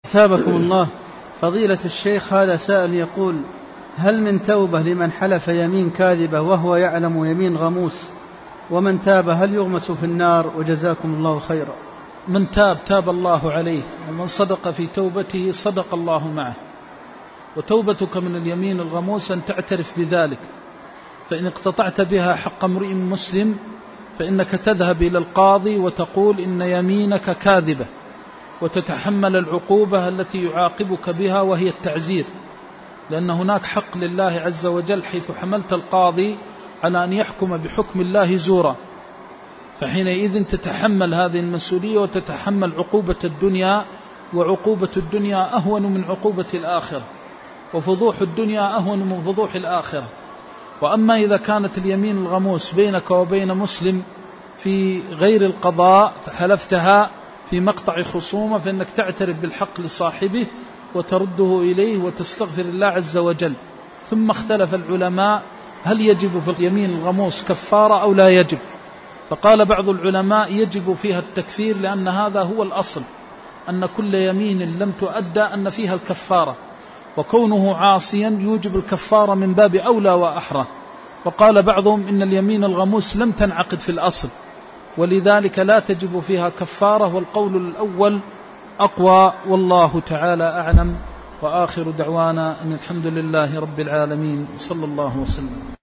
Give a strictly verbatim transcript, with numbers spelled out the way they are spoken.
ثابكم الله. فضيلة الشيخ، هذا سائل يقول: هل من توبة لمن حلف يمين كاذبة وهو يعلم يمين غموس؟ ومن تاب هل يغمس في النار؟ وجزاكم الله خيرا. من تاب تاب الله عليه، ومن صدق في توبته صدق الله معه. وتوبتك من اليمين الغموس أن تعترف بذلك، فإن اقتطعت بها حق امرئ مسلم فإنك تذهب إلى القاضي وتقول إن يمينك كاذبة، وتتحمل العقوبة التي يعاقبك بها وهي التعزير، لأن هناك حق لله عز وجل حيث حملت القاضي على أن يحكم بحكم الله زورا، فحينئذ تتحمل هذه المسؤولية وتتحمل عقوبة الدنيا، وعقوبة الدنيا أهون من عقوبة الآخرة، وفضوح الدنيا أهون من فضوح الآخرة. وأما إذا كانت اليمين الغموس بينك وبين مسلم في غير القضاء فحلفتها في مقطع خصومة، فإنك تعترف بالحق لصاحبه وترده إليه وتستغفر الله عز وجل. ثم اختلف العلماء هل يجب في اليمين الغموس كفارة أو لا يجب، فقال بعض العلماء يجب فيها التكفير، لأن هذا هو الأصل، أن كل يمين لم تؤدى أن فيها الكفارة، وكونه عاصيا يوجب الكفارة من باب أولى وأحرى. وقال بعضهم إن اليمين الغموس لم تنعقد في الأصل، ولذلك لا تجب فيها كفارة، والقول الأول أقوى، والله تعالى أعلم. وآخر دعوانا أن الحمد لله رب العالمين، صلى الله وسلم.